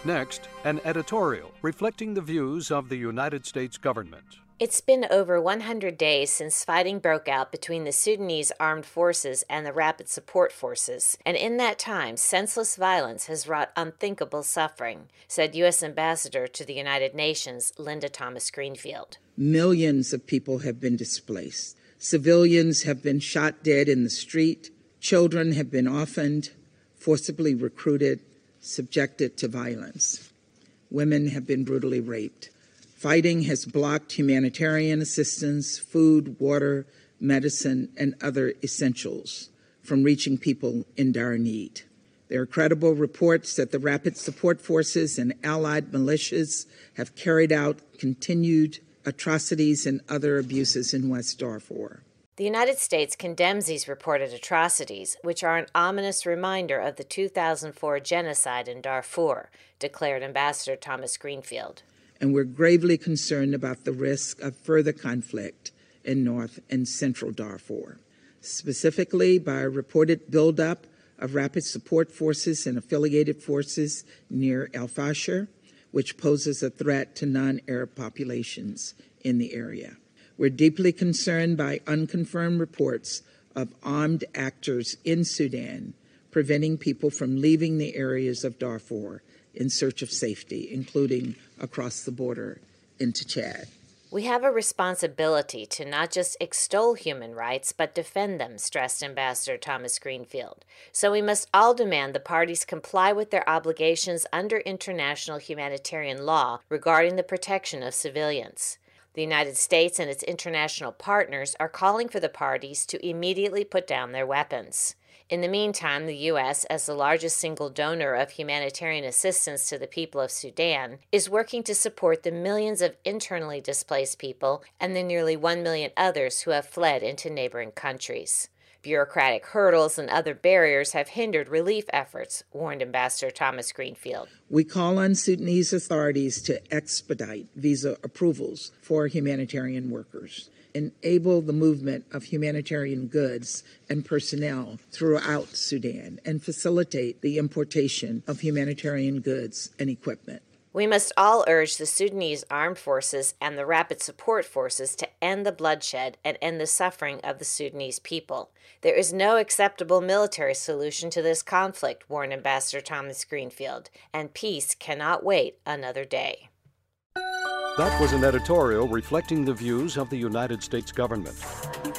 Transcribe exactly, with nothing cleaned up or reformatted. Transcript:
Next, an editorial reflecting the views of the United States government. It's been over one hundred days since fighting broke out between the Sudanese armed forces and the Rapid Support Forces, and in that time, senseless violence has wrought unthinkable suffering, said U S Ambassador to the United Nations, Linda Thomas-Greenfield. Millions of people have been displaced. Civilians have been shot dead in the street. Children have been orphaned, forcibly recruited, subjected to violence. Women have been brutally raped. Fighting has blocked humanitarian assistance, food, water, medicine, and other essentials from reaching people in dire need. There are credible reports that the Rapid Support Forces and allied militias have carried out continued atrocities and other abuses in West Darfur. The United States condemns these reported atrocities, which are an ominous reminder of the two thousand four genocide in Darfur, declared Ambassador Thomas-Greenfield. And we're gravely concerned about the risk of further conflict in North and Central Darfur, specifically by a reported buildup of Rapid Support Forces and affiliated forces near El Fasher, which poses a threat to non-Arab populations in the area. We're deeply concerned by unconfirmed reports of armed actors in Sudan preventing people from leaving the areas of Darfur in search of safety, including across the border into Chad. We have a responsibility to not just extol human rights, but defend them, stressed Ambassador Thomas-Greenfield. So we must all demand the parties comply with their obligations under international humanitarian law regarding the protection of civilians. The United States and its international partners are calling for the parties to immediately put down their weapons. In the meantime, the U S, as the largest single donor of humanitarian assistance to the people of Sudan, is working to support the millions of internally displaced people and the nearly one million others who have fled into neighboring countries. Bureaucratic hurdles and other barriers have hindered relief efforts, warned Ambassador Thomas-Greenfield. We call on Sudanese authorities to expedite visa approvals for humanitarian workers, enable the movement of humanitarian goods and personnel throughout Sudan, and facilitate the importation of humanitarian goods and equipment. We must all urge the Sudanese armed forces and the Rapid Support Forces to end the bloodshed and end the suffering of the Sudanese people. There is no acceptable military solution to this conflict, warned Ambassador Thomas-Greenfield, and peace cannot wait another day. That was an editorial reflecting the views of the United States government.